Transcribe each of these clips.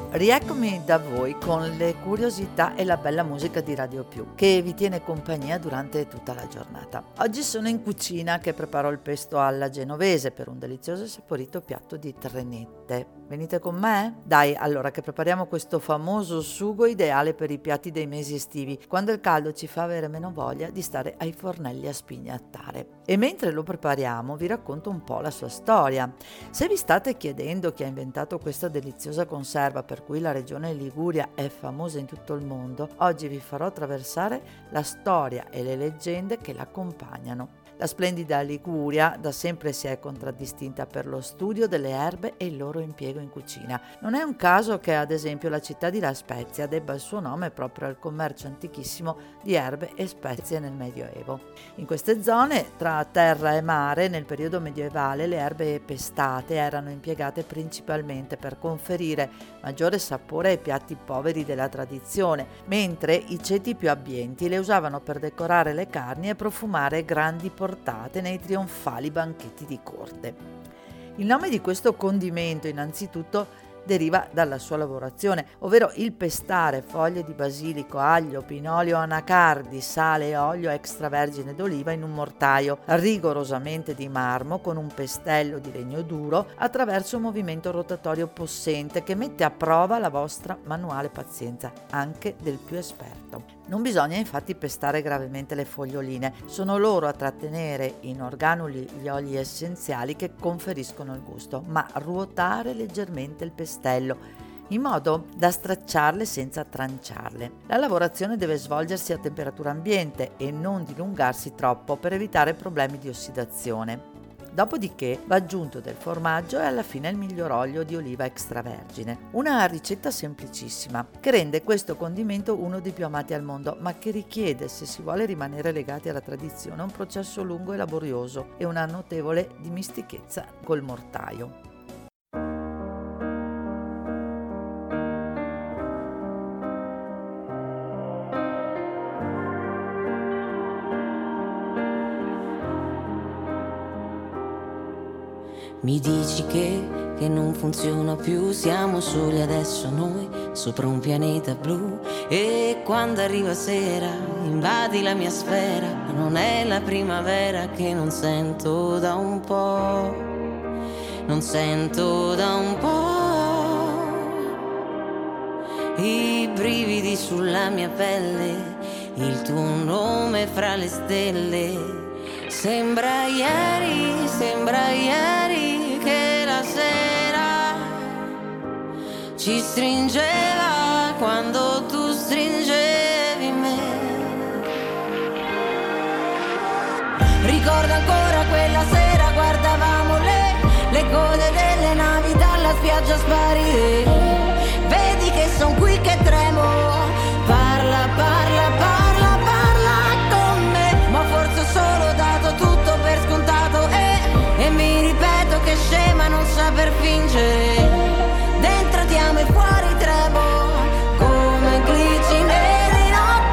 Rieccomi da voi con le curiosità e la bella musica di Radio Più che vi tiene compagnia durante tutta la giornata. Oggi sono in cucina che preparo il pesto alla genovese per un delizioso e saporito piatto di trenette. Venite con me? Dai, allora che prepariamo questo famoso sugo ideale per i piatti dei mesi estivi, quando il caldo ci fa avere meno voglia di stare ai fornelli a spignattare. E mentre lo prepariamo vi racconto un po' la sua storia. Se vi state chiedendo chi ha inventato questa deliziosa conserva per cui la regione Liguria è famosa in tutto il mondo, oggi vi farò attraversare la storia e le leggende che l'accompagnano. La splendida Liguria da sempre si è contraddistinta per lo studio delle erbe e il loro impiego in cucina. Non è un caso che ad esempio la città di La Spezia debba il suo nome proprio al commercio antichissimo di erbe e spezie nel Medioevo. In queste zone, tra terra e mare, nel periodo medievale le erbe pestate erano impiegate principalmente per conferire maggiore sapore ai piatti poveri della tradizione, mentre i ceti più abbienti le usavano per decorare le carni e profumare grandi portate nei trionfali banchetti di corte. Il nome di questo condimento innanzitutto deriva dalla sua lavorazione, ovvero il pestare foglie di basilico, aglio, pinoli o anacardi, sale e olio extravergine d'oliva in un mortaio rigorosamente di marmo con un pestello di legno duro attraverso un movimento rotatorio possente che mette a prova la vostra manuale pazienza, anche del più esperto. Non bisogna infatti pestare gravemente le foglioline, sono loro a trattenere in organuli gli oli essenziali che conferiscono il gusto, ma ruotare leggermente il pestello in modo da stracciarle senza tranciarle. La lavorazione deve svolgersi a temperatura ambiente e non dilungarsi troppo per evitare problemi di ossidazione. Dopodiché va aggiunto del formaggio e alla fine il miglior olio di oliva extravergine. Una ricetta semplicissima che rende questo condimento uno dei più amati al mondo, ma che richiede, se si vuole rimanere legati alla tradizione, un processo lungo e laborioso e una notevole dimistichezza col mortaio. Mi dici che non funziona più, siamo soli adesso noi sopra un pianeta blu. E quando arriva sera invadi la mia sfera, ma non è la primavera che non sento da un po', non sento da un po'. I brividi sulla mia pelle, il tuo nome fra le stelle. Sembra ieri che la sera ci stringeva quando tu stringevi me. Ricordo ancora quella sera, guardavamo le code delle navi dalla spiaggia sparire. Vedi che son qui che tremo, parla, parla, parla, parla con me. Ma forse ho solo dato tutto per scontato e mi ripeto che scema non saper fingere. Dentro ti amo e fuori tremo come glicine di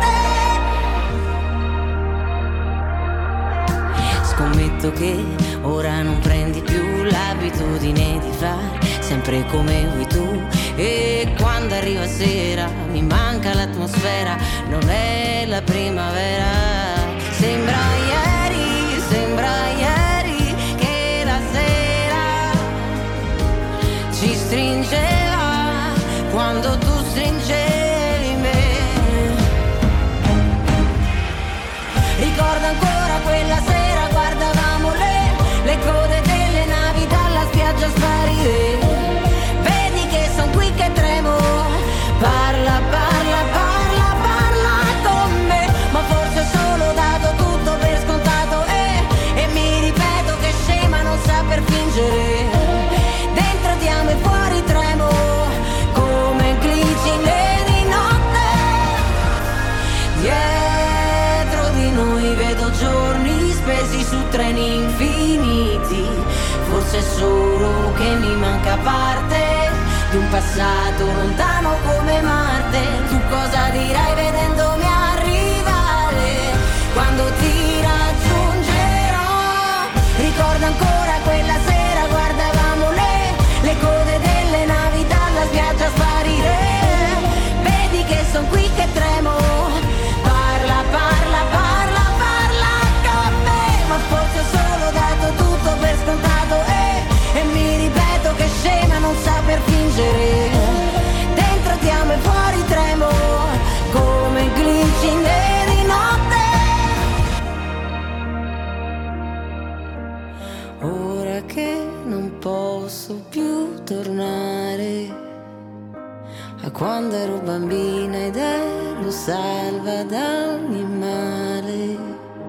notte. Scommetto che ora non prendi più l'abitudine di fare sempre come vuoi tu. E quando arriva sera mi manca l'atmosfera, non è la primavera. Sembra ieri che la sera ci stringeva quando tu stringevi me. Ricordo ancora quella sera, guardavamo le code delle navi dalla spiaggia sparire. Vedi che son qui che tremo, parla, parla, parla, parla con me. Ma forse ho solo dato tutto per scontato e mi ripeto che scema non saper fingere. Dentro ti amo e fuori tremo come glicine di notte. Dietro di noi vedo giorni spesi su treni infiniti. Forse è solo che mi manca parte di un passato lontano come Marte. Tu cosa dirai vedendomi arrivare quando ti raggiungerò? Ricordo ancora quella sera, guardavamo le code delle navi dalla spiaggia sparire. quando ero bambina ed ero salva da ogni male.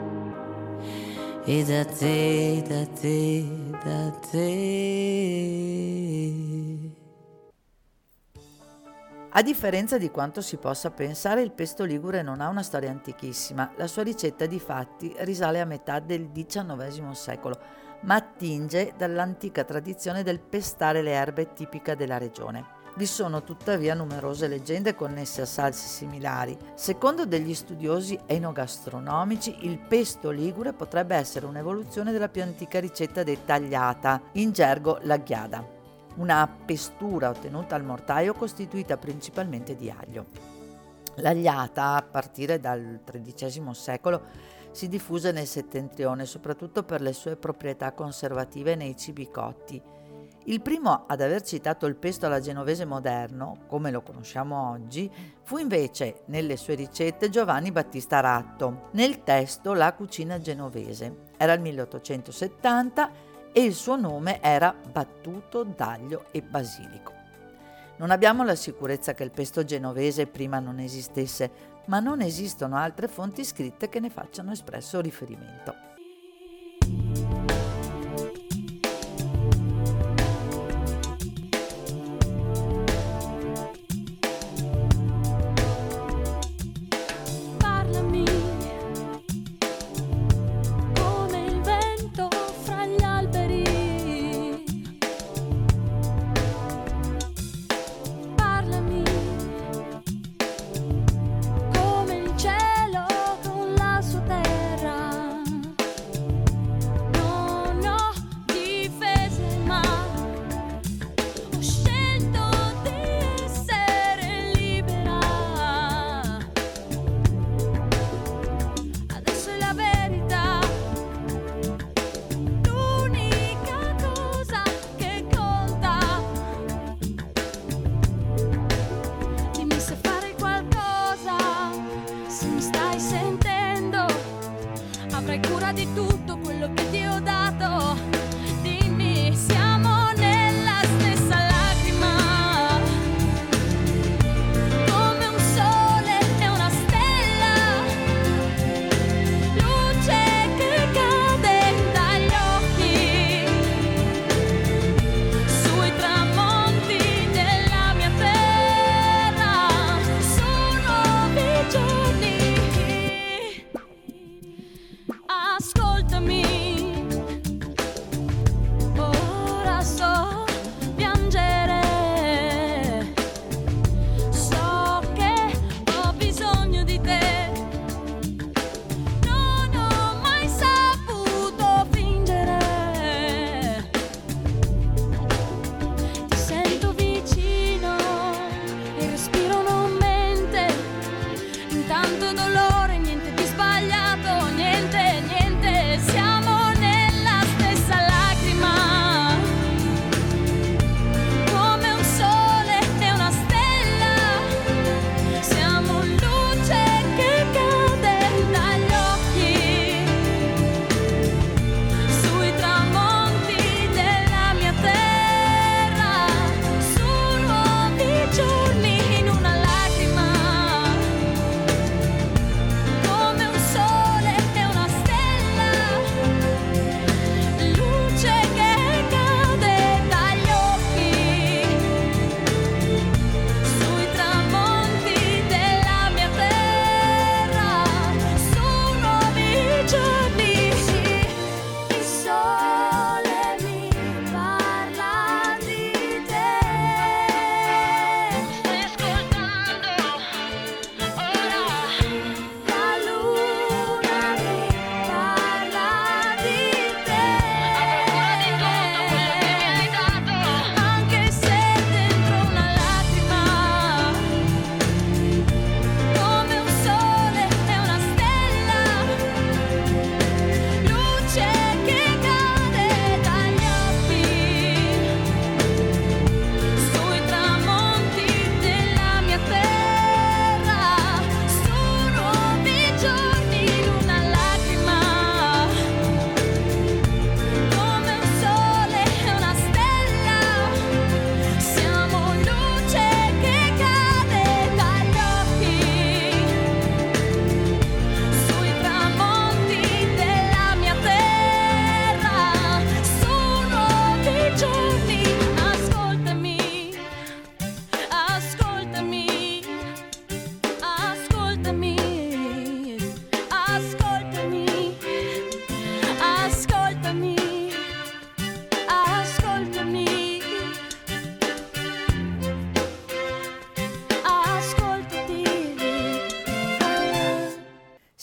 E da te, da te, da te. A differenza di quanto si possa pensare, il pesto ligure non ha una storia antichissima. La sua ricetta di fatti risale a metà del XIX secolo, ma attinge dall'antica tradizione del pestare le erbe tipica della regione. Vi sono tuttavia numerose leggende connesse a salse similari. Secondo degli studiosi enogastronomici, il pesto ligure potrebbe essere un'evoluzione della più antica ricetta detta agliata, in gergo l'agliada, una pestura ottenuta al mortaio costituita principalmente di aglio. L'agliata, a partire dal XIII secolo, si diffuse nel settentrione, soprattutto per le sue proprietà conservative nei cibi cotti. Il primo ad aver citato il pesto alla genovese moderno, come lo conosciamo oggi, fu invece nelle sue ricette Giovanni Battista Ratto, nel testo La cucina genovese. Era il 1870 e il suo nome era battuto d'aglio e basilico. Non abbiamo la sicurezza che il pesto genovese prima non esistesse, ma non esistono altre fonti scritte che ne facciano espresso riferimento. Avrai cura di tutto quello che ti ho dato. Dimmi, siamo nella stessa lacrima, come un sole e una stella, luce che cade dagli occhi, sui tramonti della mia terra. Sono nuovi giorni. Ascoltami,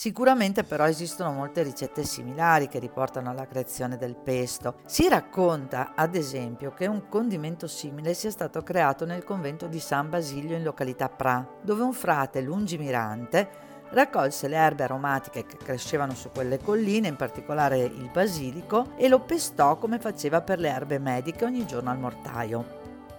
Sicuramente però esistono molte ricette similari che riportano alla creazione del pesto. Si racconta, ad esempio, che un condimento simile sia stato creato nel convento di San Basilio in località Pra, dove un frate lungimirante raccolse le erbe aromatiche che crescevano su quelle colline, in particolare il basilico, e lo pestò come faceva per le erbe mediche ogni giorno al mortaio.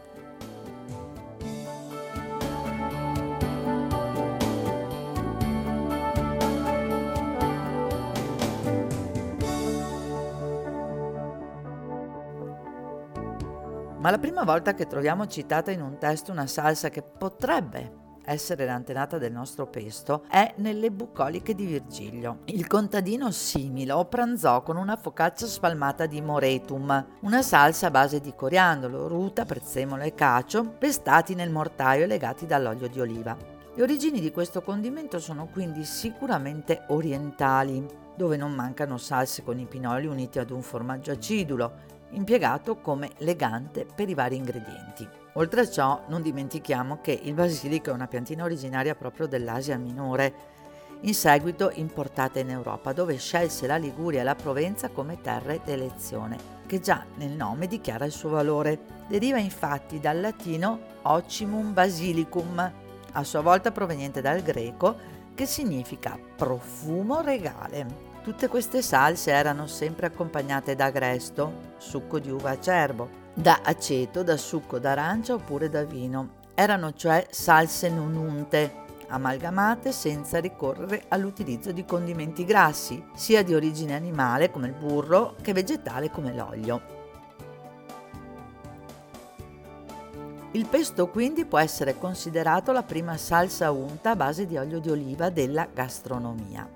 Ma la prima volta che troviamo citata in un testo una salsa che potrebbe essere l'antenata del nostro pesto è nelle bucoliche di Virgilio. Il contadino Similo pranzò con una focaccia spalmata di moretum, una salsa a base di coriandolo, ruta, prezzemolo e cacio, pestati nel mortaio e legati dall'olio di oliva. Le origini di questo condimento sono quindi sicuramente orientali, dove non mancano salse con i pinoli uniti ad un formaggio acidulo, impiegato come legante per i vari ingredienti. Oltre a ciò, non dimentichiamo che il basilico è una piantina originaria proprio dell'Asia Minore, in seguito importata in Europa, dove scelse la Liguria e la Provenza come terre d'elezione, che già nel nome dichiara il suo valore. Deriva infatti dal latino ocimum basilicum, a sua volta proveniente dal greco, che significa profumo regale. Tutte queste salse erano sempre accompagnate da agresto, succo di uva acerbo, da aceto, da succo d'arancia oppure da vino. Erano cioè salse non unte, amalgamate senza ricorrere all'utilizzo di condimenti grassi, sia di origine animale come il burro che vegetale come l'olio. Il pesto quindi può essere considerato la prima salsa unta a base di olio di oliva della gastronomia.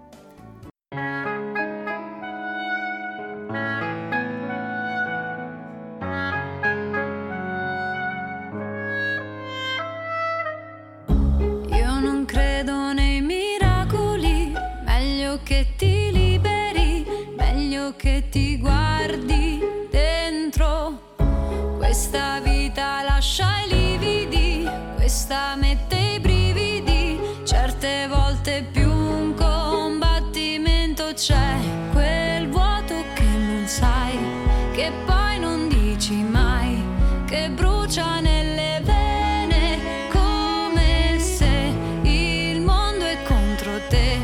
Che ti liberi, meglio che ti guardi dentro. Questa vita lascia i lividi, questa mette i brividi. Certe volte più un combattimento c'è, quel vuoto che non sai, che poi non dici mai, che brucia nelle vene, come se il mondo è contro te.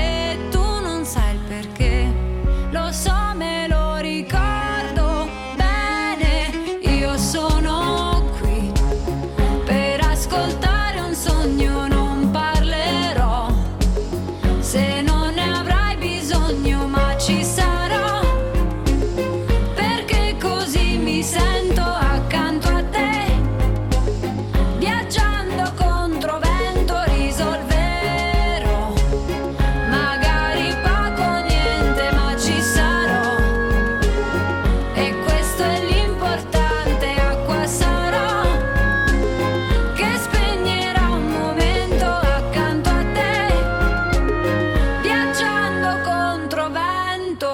Lo so, me lo ricordo bene, io sono qui per ascoltare un sogno, non parlerò, se non ne avrai bisogno, ma ci sarò, perché così mi sento accanto a te, viaggiando contro vento risolverò, magari poco niente, ma ci sarò, e questo è l'importante, acqua sarò, che spegnerà un momento accanto a te, viaggiando contro vento.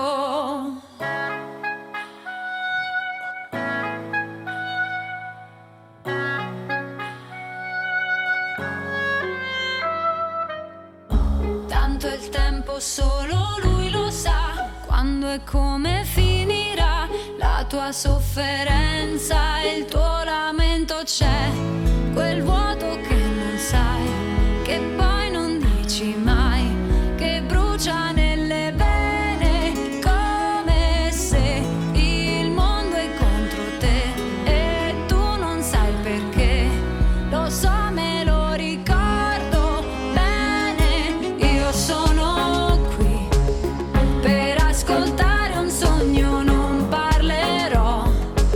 Tanto il tempo solo lui lo sa, quando e come finirà la tua sofferenza e il tuo lamento. C'è quel vuoto che non sai, che poi non dici mai, che brucia nelle vene, come se il mondo è contro te e tu non sai perché. Lo so, me lo ricordo bene, io sono qui per ascoltare un sogno, non parlerò,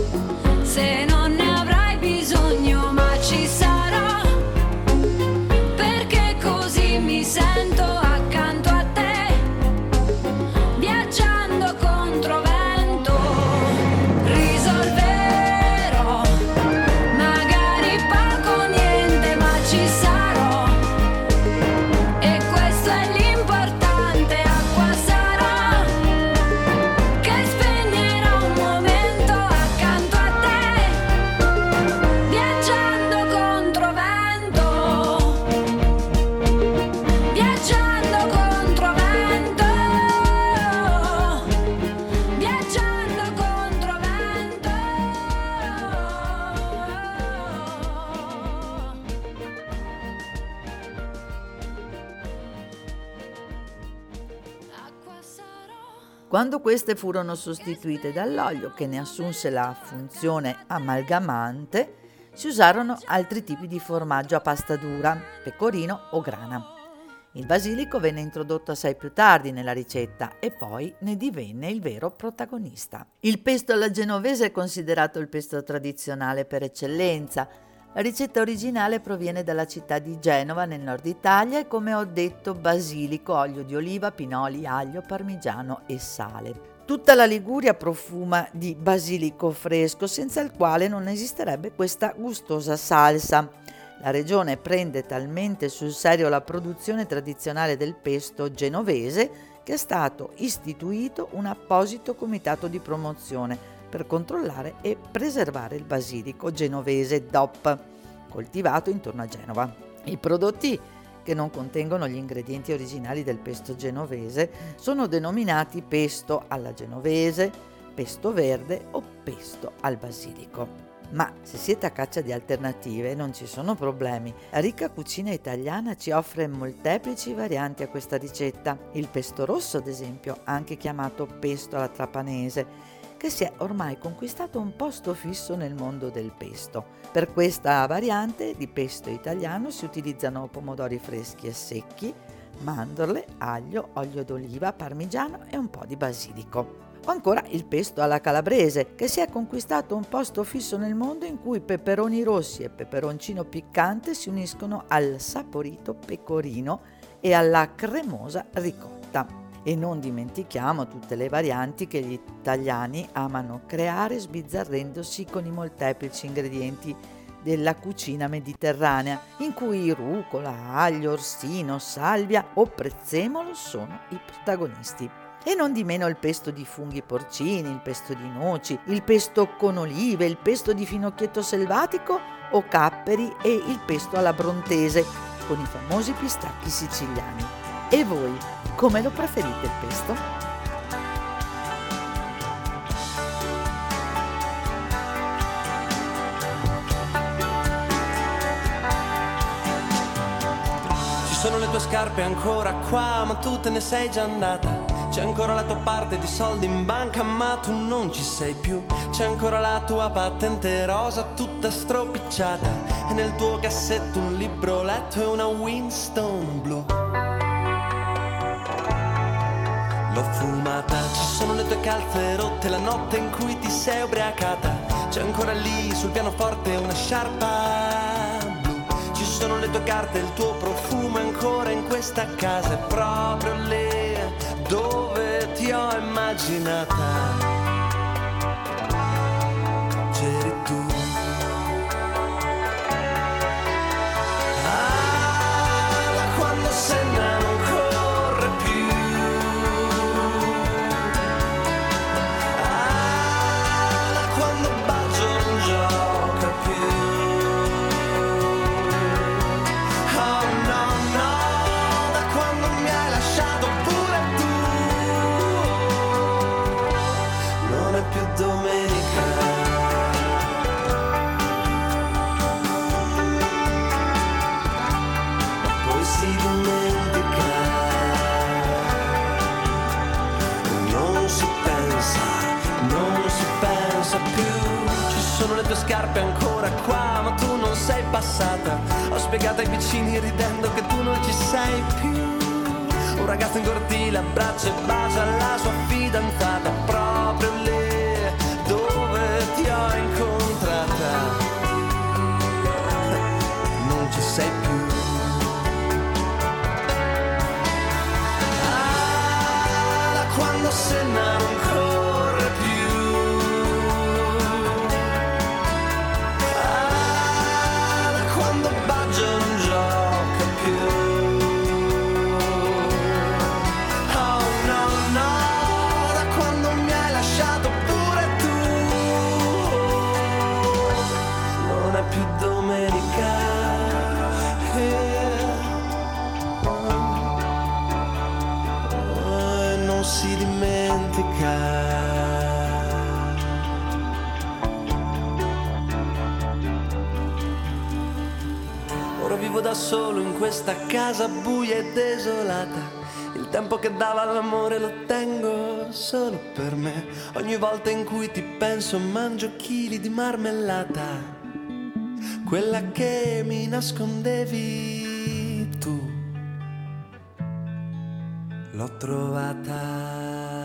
se non ne avrai bisogno, ma ci sarò, Quando queste furono sostituite dall'olio, che ne assunse la funzione amalgamante, si usarono altri tipi di formaggio a pasta dura, pecorino o grana. Il basilico venne introdotto assai più tardi nella ricetta e poi ne divenne il vero protagonista. Il pesto alla genovese è considerato il pesto tradizionale per eccellenza. La ricetta originale proviene dalla città di Genova nel nord Italia e, come ho detto, basilico, olio di oliva, pinoli, aglio, parmigiano e sale. Tutta la Liguria profuma di basilico fresco, senza il quale non esisterebbe questa gustosa salsa. La regione prende talmente sul serio la produzione tradizionale del pesto genovese che è stato istituito un apposito comitato di promozione per controllare e preservare il basilico genovese DOP, coltivato intorno a Genova. I prodotti che non contengono gli ingredienti originali del pesto genovese sono denominati pesto alla genovese, pesto verde o pesto al basilico. Ma se siete a caccia di alternative non ci sono problemi. La ricca cucina italiana ci offre molteplici varianti a questa ricetta. Il pesto rosso, ad esempio, anche chiamato pesto alla trapanese, che si è ormai conquistato un posto fisso nel mondo del pesto. Per questa variante di pesto italiano si utilizzano pomodori freschi e secchi, mandorle, aglio, olio d'oliva, parmigiano e un po' di basilico. O ancora il pesto alla calabrese, che si è conquistato un posto fisso nel mondo in cui peperoni rossi e peperoncino piccante si uniscono al saporito pecorino e alla cremosa ricotta. E non dimentichiamo tutte le varianti che gli italiani amano creare sbizzarrendosi con i molteplici ingredienti della cucina mediterranea, in cui rucola, aglio, orsino, salvia o prezzemolo sono i protagonisti. E non di meno il pesto di funghi porcini, il pesto di noci, il pesto con olive, il pesto di finocchietto selvatico o capperi e il pesto alla bronzese con i famosi pistacchi siciliani. E voi, come lo preferite il pesto? Ci sono le tue scarpe ancora qua, ma tu te ne sei già andata. C'è ancora la tua parte di soldi in banca, ma tu non ci sei più. C'è ancora la tua patente rosa tutta stropicciata, e nel tuo cassetto un libro letto e una Winston blu. L'ho fumata, ci sono le tue calze rotte, la notte in cui ti sei ubriacata. C'è ancora lì sul pianoforte una sciarpa blu. Ci sono le tue carte, il tuo profumo è ancora in questa casa, è proprio lì dove ti ho immaginata. C'eri tu. Ah, quando Senna non corre più. Ah, quando Baggio non gioca più. Oh no, no, da quando mi hai lasciato pure tu. Non è più domenica. Poi si dimentica. Non si pensa più. Ci sono le tue scarpe ancora qua, ma tu non sei passata. Ho spiegato ai vicini ridendo che tu non ci sei più. Un ragazzo in cortile abbraccia e bacia la sua fidanzata, proprio lì dove ti ho incontrata. Non ci sei più. Ah, quando Senna non corre più. Ah, quando Baggio non gioca più. Oh no, no, da quando mi hai lasciato pure tu. Non è più domenica. Non si dimentica. Ora vivo da solo in questa casa buia e desolata. Il tempo che dava all'amore lo tengo solo per me. Ogni volta in cui ti penso mangio chili di marmellata, quella che mi nascondevi tu, l'ho trovata.